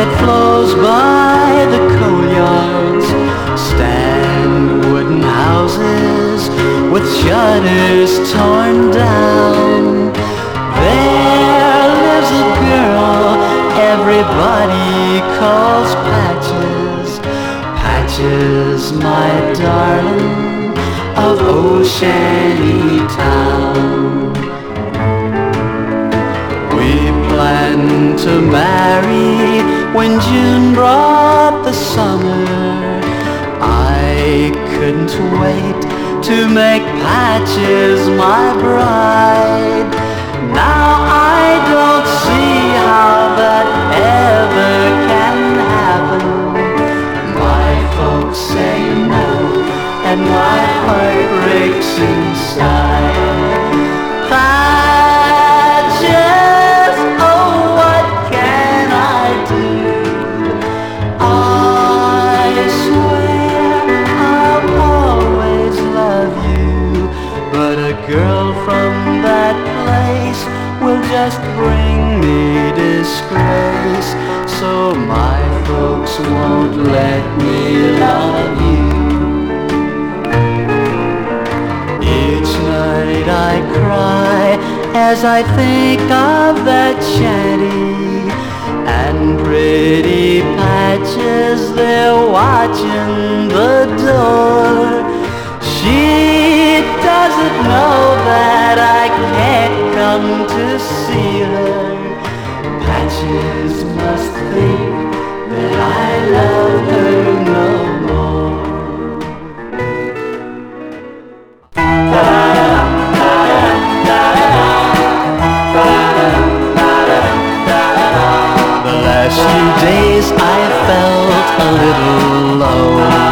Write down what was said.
that flows by the coal yards stand wooden houses with shutters torn down. There lives a girl everybody calls Patches. Patches, my darling, of old Shanty Town. We planned to marry when June brought the summer. I couldn't wait to make Patches my bride. Now I don't see how that ever can happen. My folks say no, and my heart breaks inside. Patches, oh, what can I do? I swear I'll always love you, but a girl from that place will just bring me disgrace. So my folks won't let me love you. Each night I cry as I think of that shanty, and pretty Patches there watching the door. She doesn't know that I can't come to see her. Patches must think that I love her no more. The last few days I felt a little low.